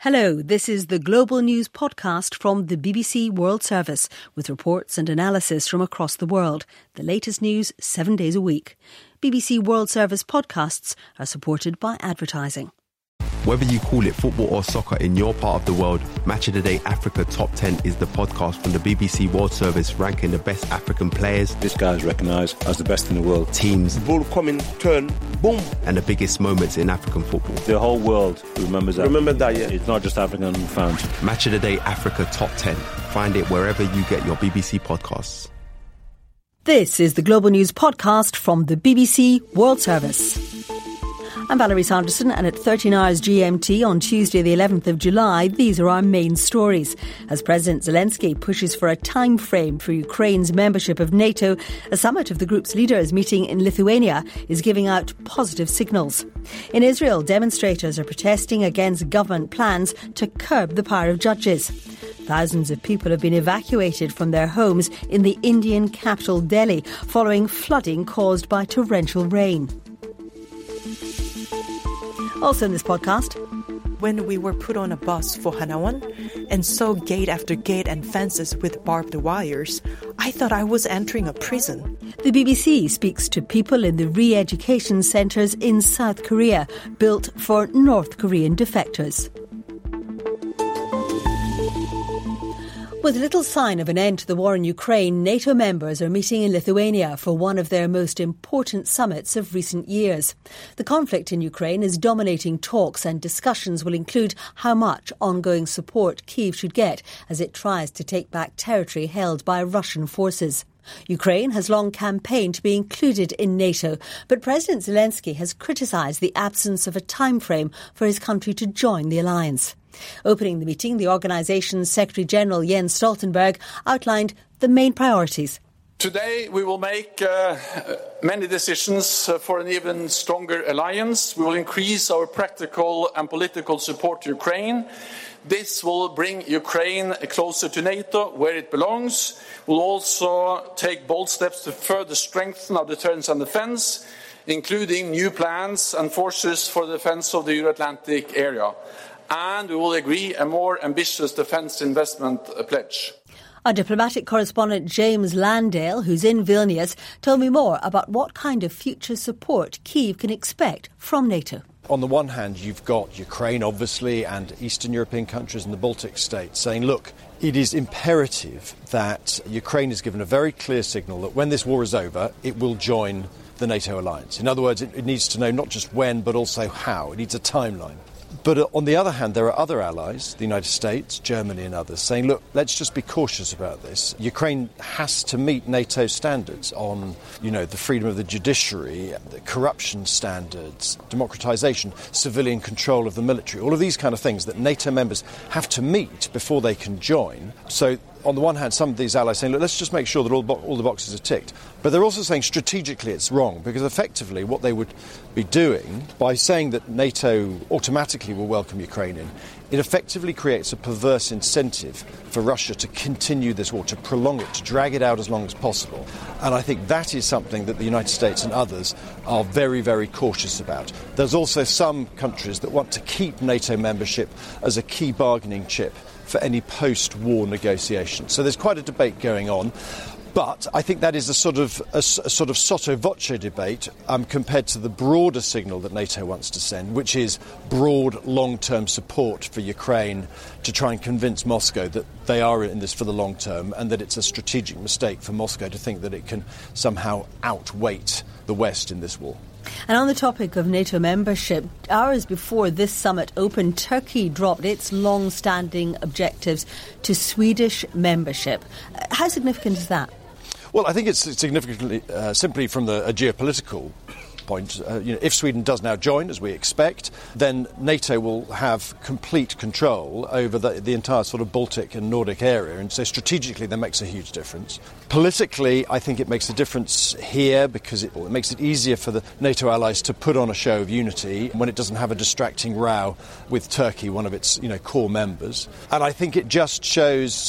Hello, this is the Global News podcast from the BBC World Service with reports and analysis from across the world. The latest news 7 days a week. BBC World Service podcasts are supported by advertising. Whether you call it football or soccer in your part of the world, Match of the Day Africa Top 10 is the podcast from the BBC World Service ranking the best African players. This guy is recognised as the best in the world. Teams. Ball coming, turn, boom. And the biggest moments in African football. The whole world remembers that. Remember that, yeah. It's not just African fans. Match of the Day Africa Top 10. Find it wherever you get your BBC podcasts. This is the Global News podcast from the BBC World Service. I'm Valerie Sanderson, and at 13 hours GMT on Tuesday the 11th of July, these are our main stories. As President Zelensky pushes for a time frame for Ukraine's membership of NATO, a summit of the group's leaders meeting in Lithuania is giving out positive signals. In Israel, demonstrators are protesting against government plans to curb the power of judges. Thousands of people have been evacuated from their homes in the Indian capital Delhi following flooding caused by torrential rain. Also in this podcast, when we were put on a bus for Hanawan and saw gate after gate and fences with barbed wires, I thought I was entering a prison. The BBC speaks to people in the re-education centres in South Korea, built for North Korean defectors. With little sign of an end to the war in Ukraine, NATO members are meeting in Lithuania for one of their most important summits of recent years. The conflict in Ukraine is dominating talks, and discussions will include how much ongoing support Kyiv should get as it tries to take back territory held by Russian forces. Ukraine has long campaigned to be included in NATO, but President Zelensky has criticised the absence of a timeframe for his country to join the alliance. Opening the meeting, the organisation's Secretary-General Jens Stoltenberg outlined the main priorities. Today we will make many decisions for an even stronger alliance. We will increase our practical and political support to Ukraine. This will bring Ukraine closer to NATO, where it belongs. We'll also take bold steps to further strengthen our deterrence and defence, including new plans and forces for the defence of the Euro-Atlantic area. And we will agree a more ambitious defence investment pledge. Our diplomatic correspondent James Landale, who's in Vilnius, told me more about what kind of future support Kyiv can expect from NATO. On the one hand, you've got Ukraine, obviously, and Eastern European countries and the Baltic states saying, look, it is imperative that Ukraine is given a very clear signal that when this war is over, it will join the NATO alliance. In other words, it needs to know not just when, but also how. It needs a timeline. But on the other hand, there are other allies, the United States, Germany and others, saying, look, let's just be cautious about this. Ukraine has to meet NATO standards on, the freedom of the judiciary, the corruption standards, democratisation, civilian control of the military, all of these kind of things that NATO members have to meet before they can join. So on the one hand, some of these allies saying, look, let's just make sure that all the boxes are ticked. But they're also saying strategically it's wrong, because effectively what they would be doing by saying that NATO automatically will welcome Ukraine in, it effectively creates a perverse incentive for Russia to continue this war, to prolong it, to drag it out as long as possible. And I think that is something that the United States and others are very, very cautious about. There's also some countries that want to keep NATO membership as a key bargaining chip for any post-war negotiations. So there's quite a debate going on. But I think that is a sort of sotto voce debate compared to the broader signal that NATO wants to send, which is broad, long-term support for Ukraine to try and convince Moscow that they are in this for the long term and that it's a strategic mistake for Moscow to think that it can somehow outweight the West in this war. And on the topic of NATO membership, hours before this summit opened, Turkey dropped its long-standing objectives to Swedish membership. How significant is that? Well, I think it's significantly simply from a geopolitical point. If Sweden does now join, as we expect, then NATO will have complete control over the entire sort of Baltic and Nordic area. And so strategically, that makes a huge difference. Politically, I think it makes a difference here because it makes it easier for the NATO allies to put on a show of unity when it doesn't have a distracting row with Turkey, one of its core members. And I think it just shows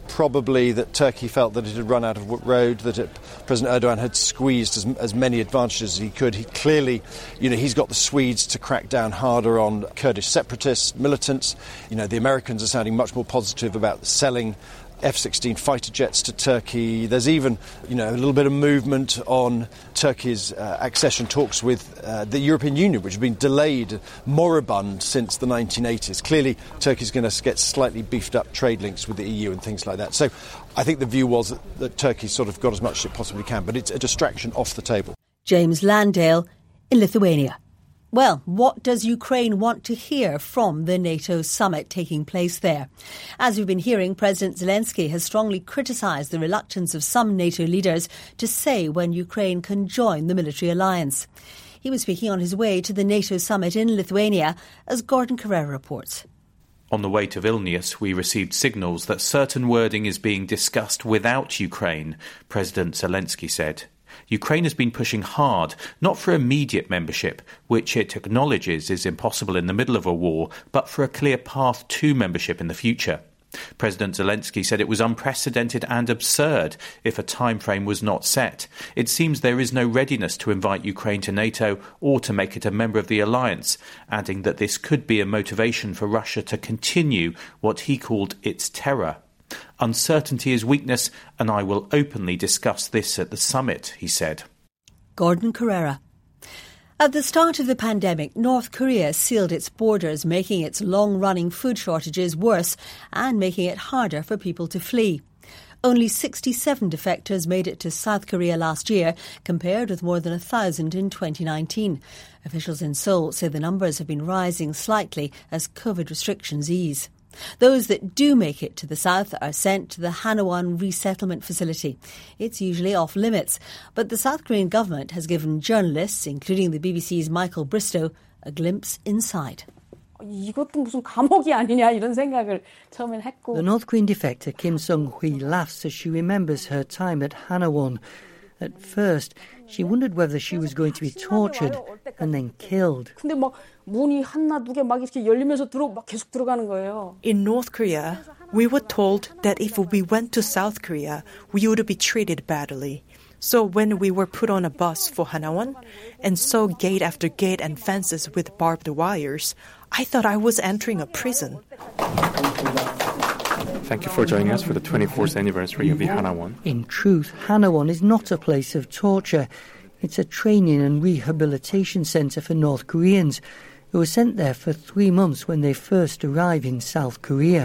probably that Turkey felt that it had run out of road, that President Erdogan had squeezed as many advantages as he could. He clearly, he's got the Swedes to crack down harder on Kurdish separatists, militants. The Americans are sounding much more positive about selling F-16 fighter jets to Turkey. There's even, a little bit of movement on Turkey's accession talks with the European Union, which have been delayed, moribund since the 1980s. Clearly, Turkey's going to get slightly beefed up trade links with the EU and things like that. So I think the view was that Turkey's sort of got as much as it possibly can, but it's a distraction off the table. James Landale in Lithuania. Well, what does Ukraine want to hear from the NATO summit taking place there? As we've been hearing, President Zelensky has strongly criticised the reluctance of some NATO leaders to say when Ukraine can join the military alliance. He was speaking on his way to the NATO summit in Lithuania, as Gordon Carrera reports. On the way to Vilnius, we received signals that certain wording is being discussed without Ukraine, President Zelensky said. Ukraine has been pushing hard, not for immediate membership, which it acknowledges is impossible in the middle of a war, but for a clear path to membership in the future. President Zelensky said it was unprecedented and absurd if a time frame was not set. It seems there is no readiness to invite Ukraine to NATO or to make it a member of the alliance, adding that this could be a motivation for Russia to continue what he called its terror. Uncertainty is weakness, and I will openly discuss this at the summit, he said. Gordon Carrera. At the start of the pandemic, North Korea sealed its borders, making its long-running food shortages worse and making it harder for people to flee. Only 67 defectors made it to South Korea last year, compared with more than 1,000 in 2019. Officials in Seoul say the numbers have been rising slightly as COVID restrictions ease. Those that do make it to the south are sent to the Hanwon resettlement facility. It's usually off limits, but the South Korean government has given journalists, including the BBC's Michael Bristow, a glimpse inside. 이것도 무슨 감옥이 아니냐 이런 생각을 처음엔 했고. The North Korean defector Kim Sung-hui laughs as she remembers her time at Hanwon. At first, she wondered whether she was going to be tortured and then killed. 근데 막 문이 하나 두 개 막 이렇게 열리면서 막 계속 들어가는 거예요. In North Korea, we were told that if we went to South Korea, we would be treated badly. So when we were put on a bus for Hanwon and saw gate after gate and fences with barbed wires, I thought I was entering a prison. Thank you for joining us for the 24th anniversary of the Hanwon. In truth, Hanwon is not a place of torture. It's a training and rehabilitation centre for North Koreans who were sent there for 3 months when they first arrived in South Korea.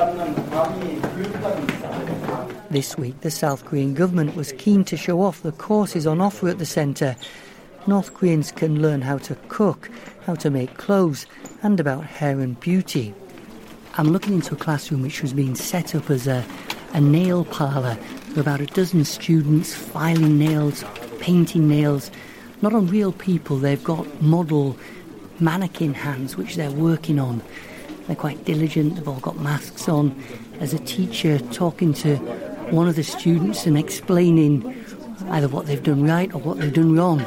This week, the South Korean government was keen to show off the courses on offer at the centre. North Koreans can learn how to cook, how to make clothes, and about hair and beauty. I'm looking into a classroom which was being set up as a nail parlour. There are about a dozen students filing nails, painting nails. Not on real people, they've got model mannequin hands which they're working on. They're quite diligent, they've all got masks on. There's a teacher talking to one of the students and explaining either what they've done right or what they've done wrong.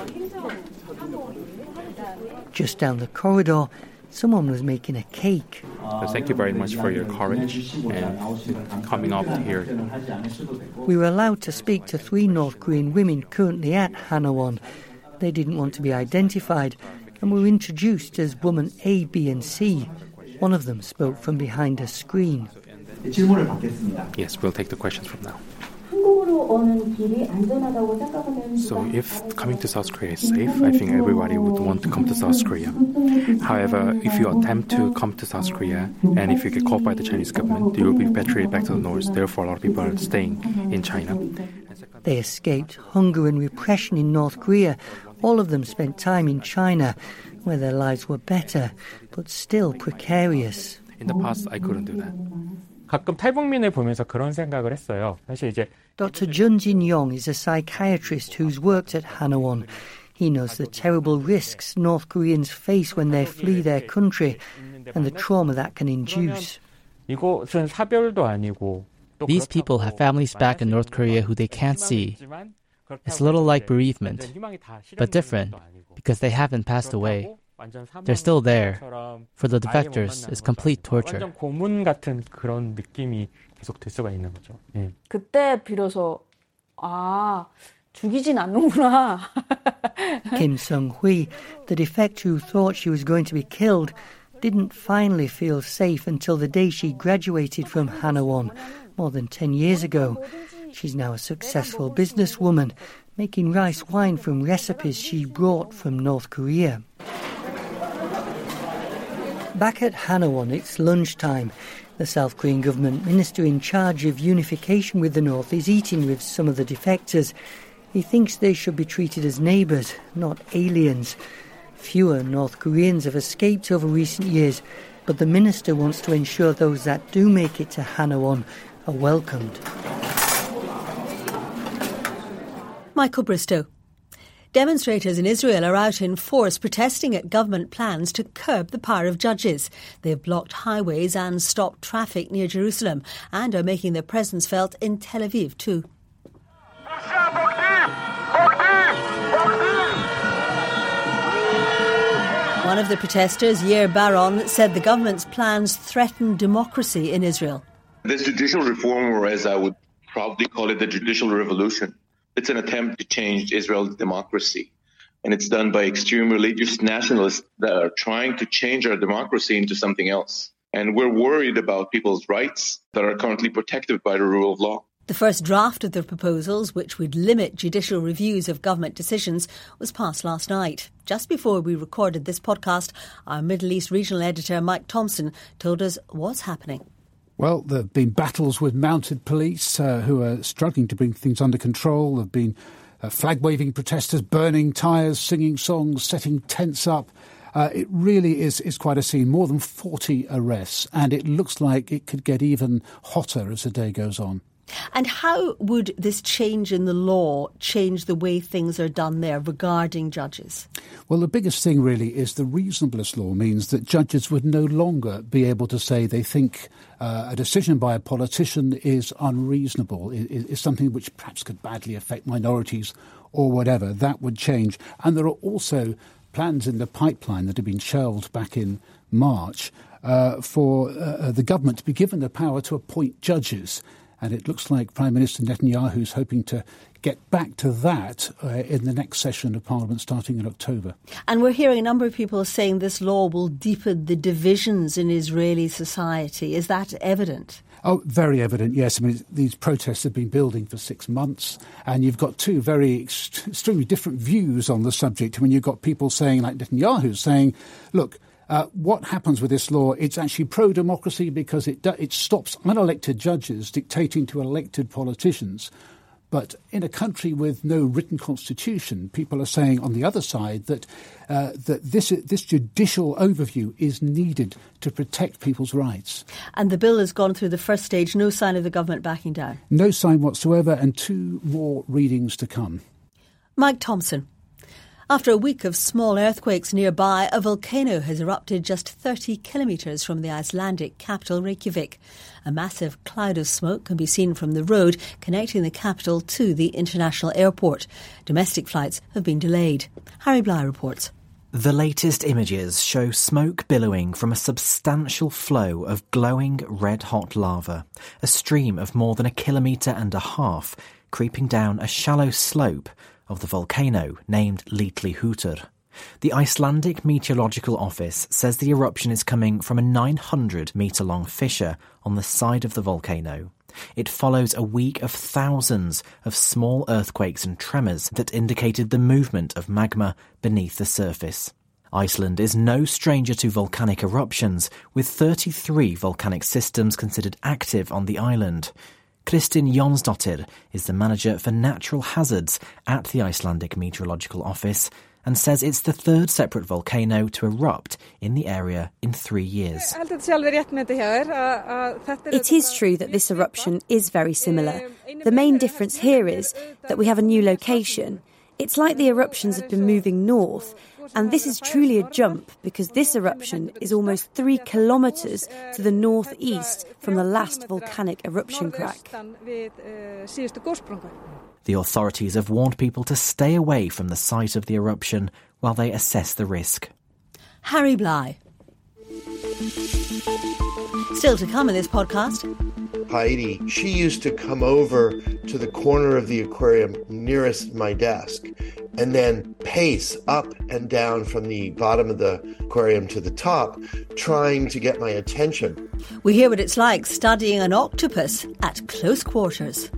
Just down the corridor, someone was making a cake. Thank you very much for your courage and coming up here. We were allowed to speak to 3 North Korean women currently at Hanwon. They didn't want to be identified and were introduced as woman A, B and C. One of them spoke from behind a screen. Yes, we'll take the questions from now. So if coming to South Korea is safe, I think everybody would want to come to South Korea. However, if you attempt to come to South Korea and if you get caught by the Chinese government, you will be repatriated back to the north. Therefore, a lot of people are staying in China. They escaped hunger and repression in North Korea. All of them spent time in China, where their lives were better, but still precarious. In the past, I couldn't do that. 가끔 탈북민을 보면서 그런 생각을 했어요. 사실 이제 Dr. Jun Jin-yong is a psychiatrist who's worked at Hanwon. He knows the terrible risks North Koreans face when they flee their country and the trauma that can induce. 이것은 사별도 아니고 These people have families back in North Korea who they can't see. It's a little like bereavement, but different because they haven't passed away. They're still there. For the defectors, it's complete torture. 완전 고문 같은 그런 느낌이 계속 들 수가 있는 거죠. 예. 그때 비로소 죽이진 않는구나. Kim Sung-hui, the defect who thought she was going to be killed, didn't finally feel safe until the day she graduated from Hanawon more than 10 years ago. She's now a successful businesswoman, making rice wine from recipes she brought from North Korea. Back at Hanawon, it's lunchtime. The South Korean government minister in charge of unification with the North is eating with some of the defectors. He thinks they should be treated as neighbours, not aliens. Fewer North Koreans have escaped over recent years, but the minister wants to ensure those that do make it to Hanawon are welcomed. Michael Bristow. Demonstrators in Israel are out in force protesting at government plans to curb the power of judges. They've blocked highways and stopped traffic near Jerusalem and are making their presence felt in Tel Aviv too. One of the protesters, Yair Baron, said the government's plans threaten democracy in Israel. This judicial reform, or as I would probably call it, the judicial revolution, it's an attempt to change Israel's democracy. And it's done by extreme religious nationalists that are trying to change our democracy into something else. And we're worried about people's rights that are currently protected by the rule of law. The first draft of the proposals, which would limit judicial reviews of government decisions, was passed last night. Just before we recorded this podcast, our Middle East regional editor Mike Thompson told us what's happening. Well, there have been battles with mounted police who are struggling to bring things under control. There have been flag-waving protesters, burning tyres, singing songs, setting tents up. It really is quite a scene. More than 40 arrests, and it looks like it could get even hotter as the day goes on. And how would this change in the law change the way things are done there regarding judges? Well, the biggest thing really is the reasonableness law means that judges would no longer be able to say they think a decision by a politician is unreasonable, is something which perhaps could badly affect minorities or whatever. That would change. And there are also plans in the pipeline that have been shelved back in March for the government to be given the power to appoint judges. And it looks like Prime Minister Netanyahu is hoping to get back to that in the next session of Parliament starting in October. And we're hearing a number of people saying this law will deepen the divisions in Israeli society. Is that evident? Oh, very evident, yes. I mean, these protests have been building for 6 months, and you've got two very extremely different views on the subject. I mean, you've got people saying, like Netanyahu, saying, look, what happens with this law, it's actually pro-democracy because it stops unelected judges dictating to elected politicians. But in a country with no written constitution, people are saying on the other side that this judicial overview is needed to protect people's rights. And the bill has gone through the first stage, no sign of the government backing down? No sign whatsoever, and 2 more readings to come. Mike Thompson. After a week of small earthquakes nearby, a volcano has erupted just 30 kilometres from the Icelandic capital Reykjavik. A massive cloud of smoke can be seen from the road connecting the capital to the international airport. Domestic flights have been delayed. Harry Bly reports. The latest images show smoke billowing from a substantial flow of glowing red-hot lava, a stream of more than 1.5 kilometres creeping down a shallow slope of the volcano named Litlihútur. The Icelandic Meteorological Office says the eruption is coming from a 900-metre-long fissure on the side of the volcano. It follows a week of thousands of small earthquakes and tremors that indicated the movement of magma beneath the surface. Iceland is no stranger to volcanic eruptions, with 33 volcanic systems considered active on the island. Kristin Jónsdóttir is the manager for natural hazards at the Icelandic Meteorological Office and says it's the 3rd separate volcano to erupt in the area in 3 years. It is true that this eruption is very similar. The main difference here is that we have a new location. It's like the eruptions have been moving north, and this is truly a jump because this eruption is almost 3 kilometres to the northeast from the last volcanic eruption crack. The authorities have warned people to stay away from the site of the eruption while they assess the risk. Harry Bly. Still to come in this podcast. Heidi, she used to come over to the corner of the aquarium nearest my desk and then pace up and down from the bottom of the aquarium to the top, trying to get my attention. We hear what it's like studying an octopus at close quarters.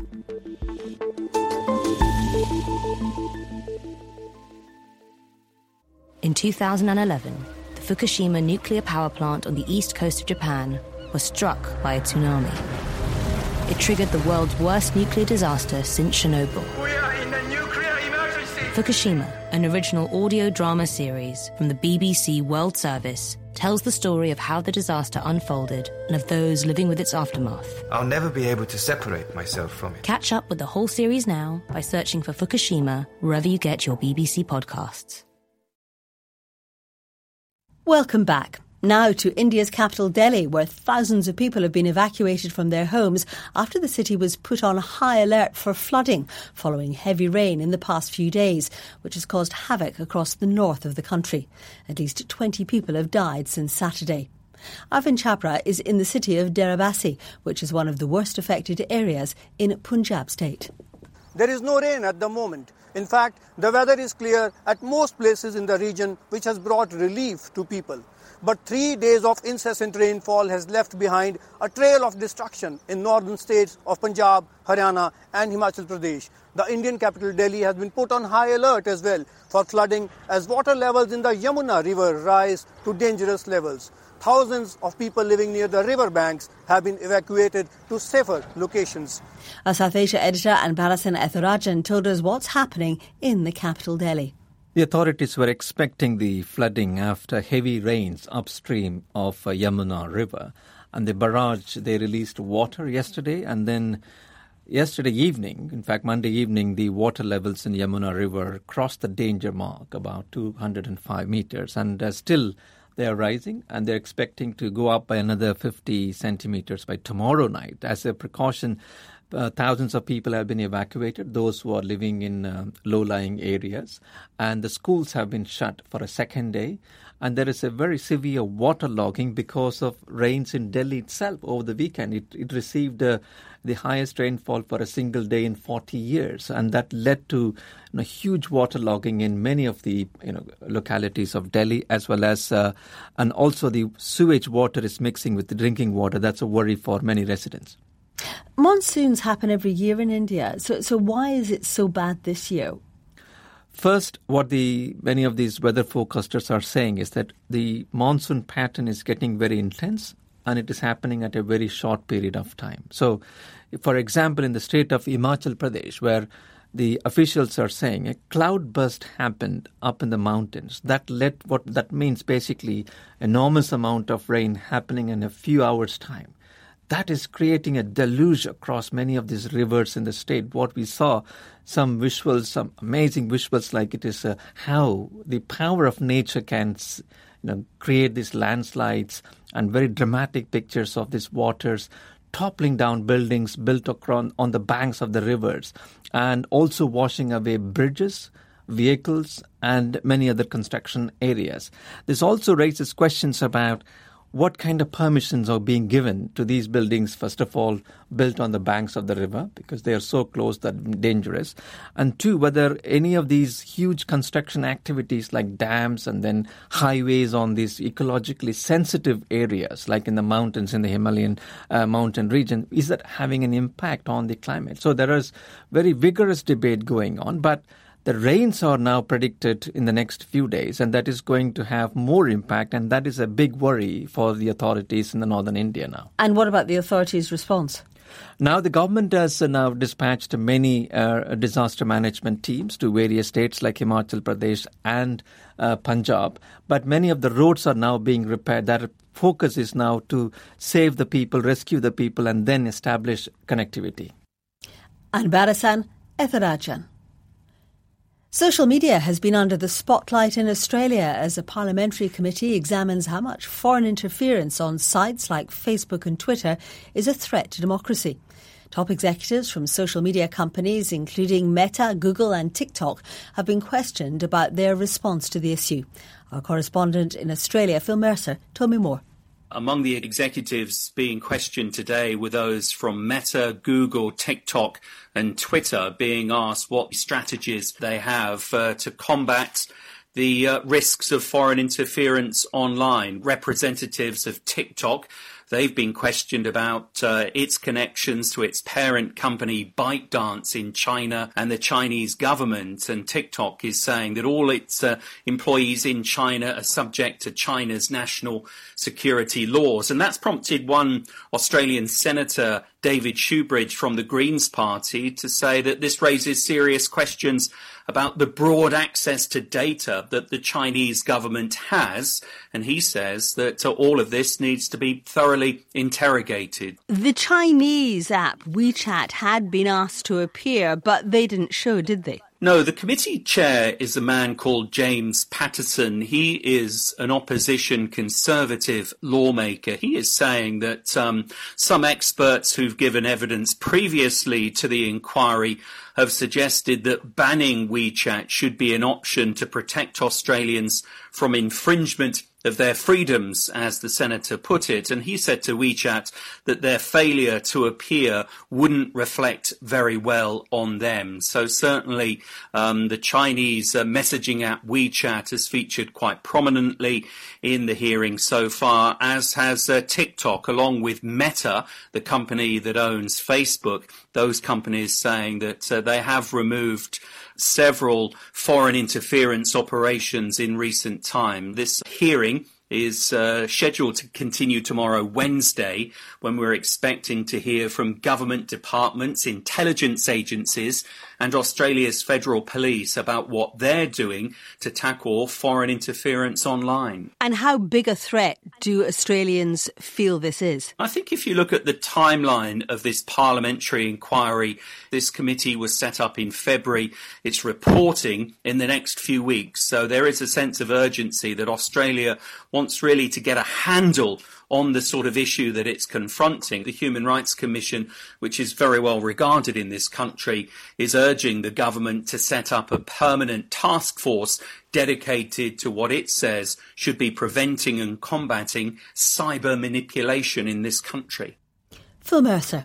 In 2011, the Fukushima nuclear power plant on the east coast of Japan was struck by a tsunami. It triggered the world's worst nuclear disaster since Chernobyl. We are in a nuclear emergency. Fukushima, an original audio drama series from the BBC World Service, tells the story of how the disaster unfolded and of those living with its aftermath. I'll never be able to separate myself from it. Catch up with the whole series now by searching for Fukushima wherever you get your BBC podcasts. Welcome back. Now to India's capital Delhi, where thousands of people have been evacuated from their homes after the city was put on high alert for flooding following heavy rain in the past few days, which has caused havoc across the north of the country. At least 20 people have died since Saturday. Arvind Chhabra is in the city of Derabasi, which is one of the worst affected areas in Punjab state. There is no rain at the moment. In fact, the weather is clear at most places in the region, which has brought relief to people. But 3 days of incessant rainfall has left behind a trail of destruction in northern states of Punjab, Haryana and Himachal Pradesh. The Indian capital Delhi has been put on high alert as well for flooding as water levels in the Yamuna river rise to dangerous levels. Thousands of people living near the river banks have been evacuated to safer locations. Our South Asia editor Anbarasan Etharajan told us what's happening in the capital Delhi. The authorities were expecting the flooding after heavy rains upstream of Yamuna River. And the barrage, they released water yesterday. And then yesterday evening, in fact, Monday evening, the water levels in Yamuna River crossed the danger mark, about 205 meters. And still they are rising, and they're expecting to go up by another 50 centimeters by tomorrow night. As a precaution, thousands of people have been evacuated, those who are living in low-lying areas. And the schools have been shut for a second day. And there is a very severe waterlogging because of rains in Delhi itself over the weekend. It received the highest rainfall for a single day in 40 years. And that led to huge waterlogging in many of the localities of Delhi, as well as, and also the sewage water is mixing with the drinking water. That's a worry for many residents. Monsoons happen every year in India. So why is it so bad this year? First, what many of these weather forecasters are saying is that the monsoon pattern is getting very intense and it is happening at a very short period of time. So, for example, in the state of Himachal Pradesh, where the officials are saying a cloud burst happened up in the mountains. That means basically enormous amount of rain happening in a few hours' time. That is creating a deluge across many of these rivers in the state. What we saw, some amazing visuals, like it is how the power of nature can create these landslides and very dramatic pictures of these waters toppling down buildings built on the banks of the rivers and also washing away bridges, vehicles and many other construction areas. This also raises questions about what kind of permissions are being given to these buildings, first of all, built on the banks of the river, because they are so close that dangerous. And two, whether any of these huge construction activities like dams and then highways on these ecologically sensitive areas, like in the mountains, in the Himalayan mountain region, is that having an impact on the climate? So there is very vigorous debate going on, but the rains are now predicted in the next few days, and that is going to have more impact, and that is a big worry for the authorities in the northern India now. And what about the authorities' response? Now, the government has now dispatched many disaster management teams to various states like Himachal Pradesh and Punjab, but many of the roads are now being repaired. That focus is now to save the people, rescue the people, and then establish connectivity. Anbarasan Etharajan. Social media has been under the spotlight in Australia as a parliamentary committee examines how much foreign interference on sites like Facebook and Twitter is a threat to democracy. Top executives from social media companies, including Meta, Google and TikTok, have been questioned about their response to the issue. Our correspondent in Australia, Phil Mercer, told me more. Among the executives being questioned today were those from Meta, Google, TikTok and Twitter, being asked what strategies they have to combat the risks of foreign interference online. Representatives of TikTok, they've been questioned about its connections to its parent company ByteDance in China and the Chinese government. And TikTok is saying that all its employees in China are subject to China's national security laws. And that's prompted one Australian senator, David Shoebridge from the Greens Party, to say that this raises serious questions about the broad access to data that the Chinese government has. And he says that all of this needs to be thoroughly interrogated. The Chinese app WeChat had been asked to appear, but they didn't show, did they? No, the committee chair is a man called James Patterson. He is an opposition Conservative lawmaker. He is saying that some experts who've given evidence previously to the inquiry have suggested that banning WeChat should be an option to protect Australians from infringement of their freedoms, as the senator put it. And he said to WeChat that their failure to appear wouldn't reflect very well on them. So certainly the Chinese messaging app WeChat has featured quite prominently in the hearing so far, as has TikTok, along with Meta, the company that owns Facebook. Those companies saying that they have removed several foreign interference operations in recent time. This hearing is scheduled to continue tomorrow, Wednesday, when we're expecting to hear from government departments, intelligence agencies and Australia's federal police about what they're doing to tackle foreign interference online. And how big a threat do Australians feel this is? I think if you look at the timeline of this parliamentary inquiry, this committee was set up in February. It's reporting in the next few weeks. So there is a sense of urgency that Australia wants really to get a handle on the sort of issue that it's confronting. The Human Rights Commission, which is very well regarded in this country, is urging the government to set up a permanent task force dedicated to what it says should be preventing and combating cyber manipulation in this country. Phil Mercer.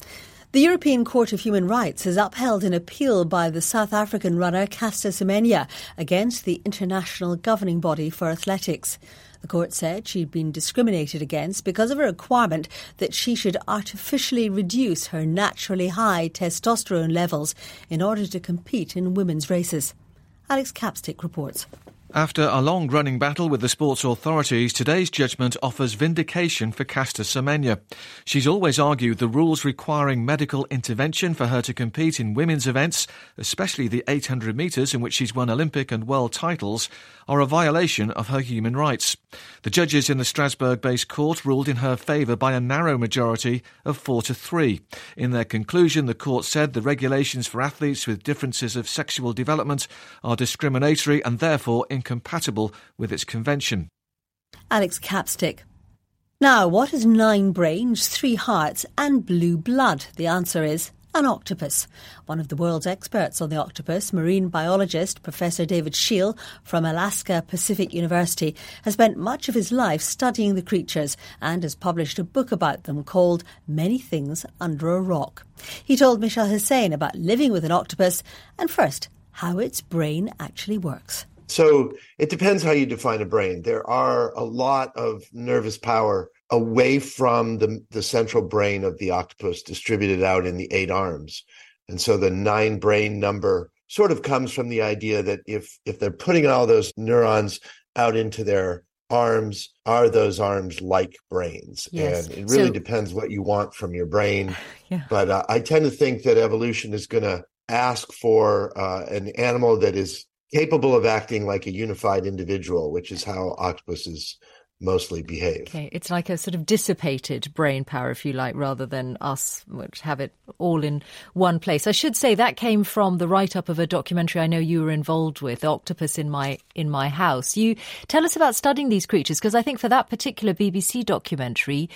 The European Court of Human Rights has upheld an appeal by the South African runner Caster Semenya against the international governing body for athletics. The court said she'd been discriminated against because of a requirement that she should artificially reduce her naturally high testosterone levels in order to compete in women's races. Alex Capstick reports. After a long-running battle with the sports authorities, today's judgment offers vindication for Caster Semenya. She's always argued the rules requiring medical intervention for her to compete in women's events, especially the 800 metres in which she's won Olympic and world titles, are a violation of her human rights. The judges in the Strasbourg-based court ruled in her favour by a narrow majority of 4-3. In their conclusion, the court said the regulations for athletes with differences of sexual development are discriminatory and therefore incompatible with its convention. Alex Capstick. Now, what is 9 brains, 3 hearts and blue blood? The answer is an octopus. One of the world's experts on the octopus, marine biologist Professor David Scheel from Alaska Pacific University, has spent much of his life studying the creatures and has published a book about them called Many Things Under a Rock. He told Michelle Hussein about living with an octopus and first, how its brain actually works. So it depends how you define a brain. There are a lot of nervous power away from the central brain of the octopus distributed out in the 8 arms. And so the 9 brain number sort of comes from the idea that if they're putting all those neurons out into their arms, are those arms like brains? Yes. And it really depends what you want from your brain. Yeah. But I tend to think that evolution is going to ask for an animal that is capable of acting like a unified individual, which is how octopuses mostly behave. Okay, it's like a sort of dissipated brain power, if you like, rather than us, which have it all in one place. I should say that came from the write-up of a documentary I know you were involved with, Octopus in My House. You tell us about studying these creatures, because I think for that particular BBC documentary,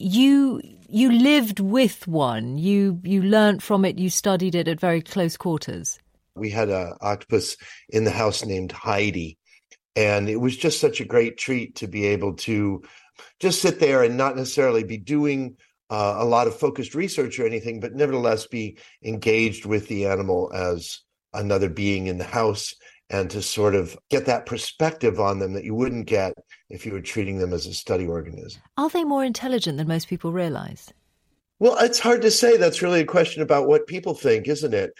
you lived with one. You learnt from it. You studied it at very close quarters. We had an octopus in the house named Heidi. And it was just such a great treat to be able to just sit there and not necessarily be doing a lot of focused research or anything, but nevertheless be engaged with the animal as another being in the house, and to sort of get that perspective on them that you wouldn't get if you were treating them as a study organism. Are they more intelligent than most people realize? Well, it's hard to say. That's really a question about what people think, isn't it?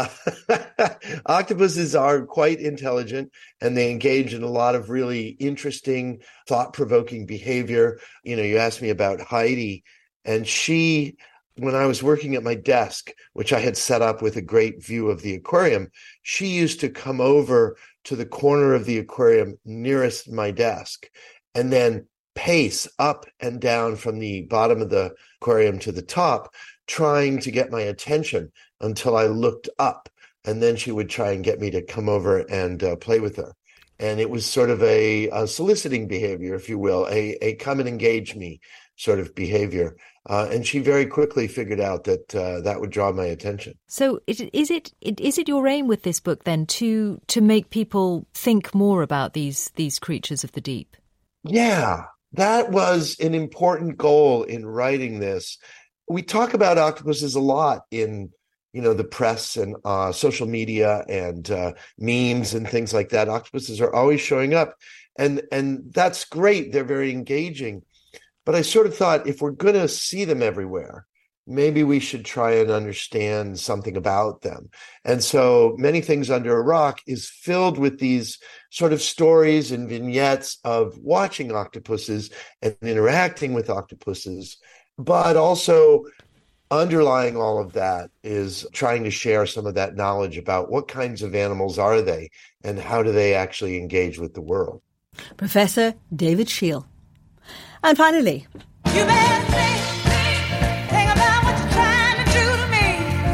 Octopuses are quite intelligent, and they engage in a lot of really interesting, thought-provoking behavior. You know, you asked me about Heidi, and she, when I was working at my desk, which I had set up with a great view of the aquarium, she used to come over to the corner of the aquarium nearest my desk and then pace up and down from the bottom of the aquarium to the top, trying to get my attention until I looked up. And then she would try and get me to come over and play with her. And it was sort of a soliciting behavior, if you will, a come and engage me sort of behavior. And she very quickly figured out that that would draw my attention. So is it your aim with this book then to make people think more about these creatures of the deep? Yeah, that was an important goal in writing this. We talk about octopuses a lot in, you know, the press and social media and memes and things like that. Octopuses are always showing up, and that's great. They're very engaging. But I sort of thought, if we're going to see them everywhere, maybe we should try and understand something about them. And so Many Things Under a Rock is filled with these sort of stories and vignettes of watching octopuses and interacting with octopuses, but also underlying all of that is trying to share some of that knowledge about what kinds of animals are they and how do they actually engage with the world. Professor David Scheel. And finally, you better think about what you're trying to do to me.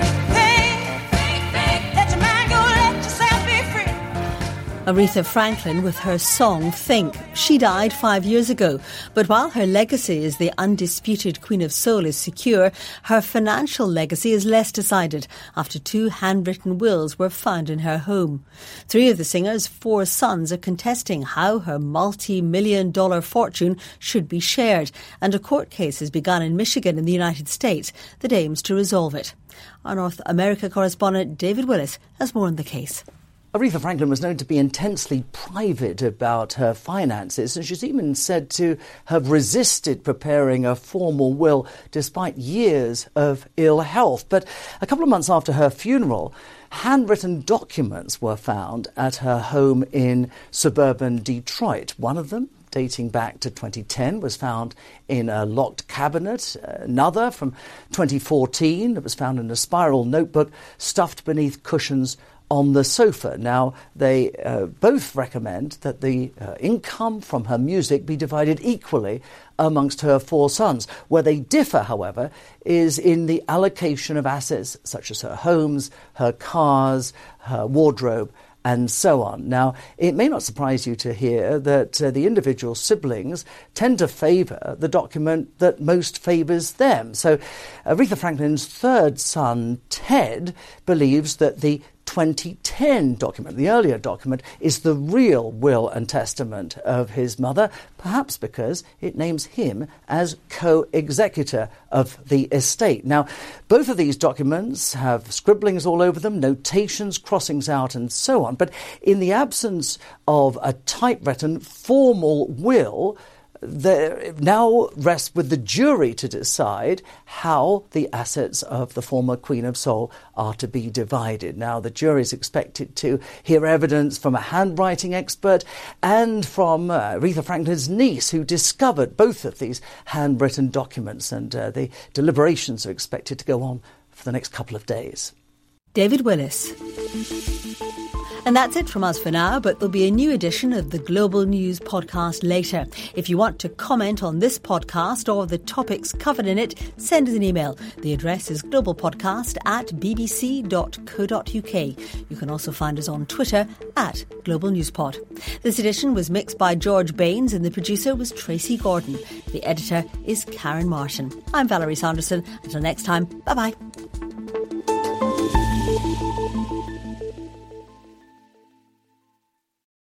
Think, let your mind go, let yourself be free. Aretha Franklin with her song Think. She died 5 years ago, but while her legacy as the undisputed Queen of Soul is secure, her financial legacy is less decided after 2 handwritten wills were found in her home. 3 of the singer's 4 sons are contesting how her multi-million-dollar fortune should be shared, and a court case has begun in Michigan in the United States that aims to resolve it. Our North America correspondent David Willis has more on the case. Aretha Franklin was known to be intensely private about her finances, and she's even said to have resisted preparing a formal will despite years of ill health. But a couple of months after her funeral, handwritten documents were found at her home in suburban Detroit. One of them, dating back to 2010, was found in a locked cabinet. Another from 2014 that was found in a spiral notebook stuffed beneath cushions on the sofa. Now, they both recommend that the income from her music be divided equally amongst her 4 sons. Where they differ, however, is in the allocation of assets such as her homes, her cars, her wardrobe, and so on. Now, it may not surprise you to hear that the individual siblings tend to favour the document that most favours them. So Aretha Franklin's 3rd son, Ted, believes that the 2010 document, the earlier document, is the real will and testament of his mother, perhaps because it names him as co-executor of the estate. Now, both of these documents have scribblings all over them, notations, crossings out, and so on. But in the absence of a typewritten formal will, there now rests with the jury to decide how the assets of the former Queen of Soul are to be divided. Now, the jury is expected to hear evidence from a handwriting expert and from Aretha Franklin's niece, who discovered both of these handwritten documents, and the deliberations are expected to go on for the next couple of days. David Willis. And that's it from us for now, but there'll be a new edition of the Global News podcast later. If you want to comment on this podcast or the topics covered in it, send us an email. The address is globalpodcast@bbc.co.uk. You can also find us on Twitter @GlobalNewsPod. This edition was mixed by George Baines and the producer was Tracy Gordon. The editor is Karen Martin. I'm Valerie Sanderson. Until next time, bye-bye.